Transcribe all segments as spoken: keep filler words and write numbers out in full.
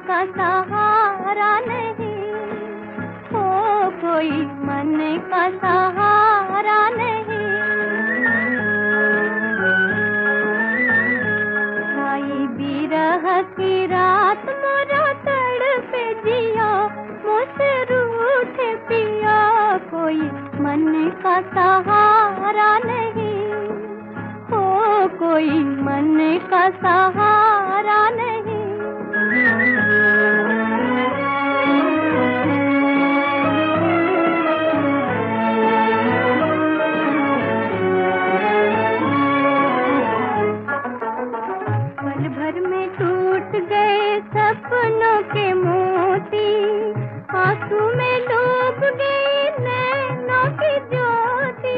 का सहारा नहीं, हो कोई मन का सहारा नहीं। आई बिरह की रात मोरा तड़पे जिया, मुझसे रूठे पिया, कोई मन का सहारा नहीं, हो कोई मन का सहारा नहीं। पल भर में टूट गए सपनों के मोती, आंसू में डूब गई नैनों की ज्योति।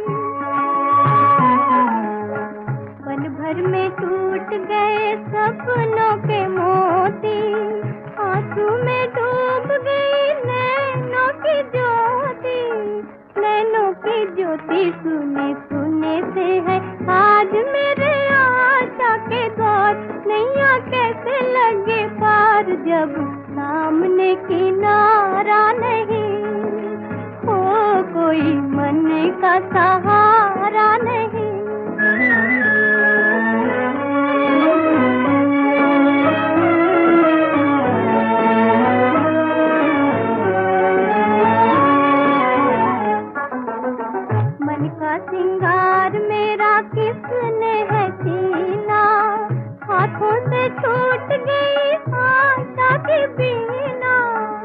पल भर में टूट गए सपनों के मोती, आंसू में डूब गई नैनों की ज्योति। नैनों की ज्योति सुने सुने से है आज मेरे आशा के द्वार, नैया कैसे लगे पार जब सामने किनारा नहीं, हो कोई मन का सहारा नहीं। मन का सिंगार मेरा किसने है छीना, हाथों से छूट गई आशा की बीना।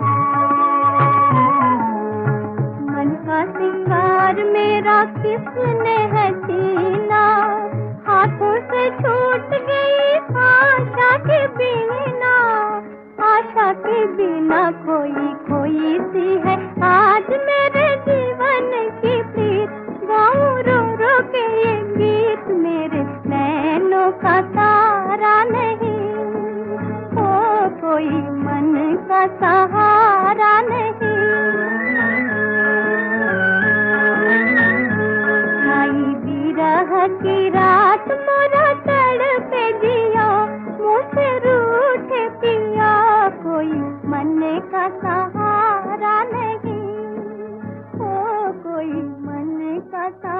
मन का सिंगार मेरा किसने है छीना, हाथों से छूट गई आशा की बीना। आशा के बिना खोई खोई सी है आज मेरे जीवन की प्रीत, गाऊं रो रो के ये गीत, मेरे नैनों का सहारा नहीं, हो कोई मन का सहारा नहीं। आई बिरह की रात मोरा तड़पे जिया, मुझसे रूठे पिया, कोई मन का सहारा नहीं, हो कोई मन का सहारा।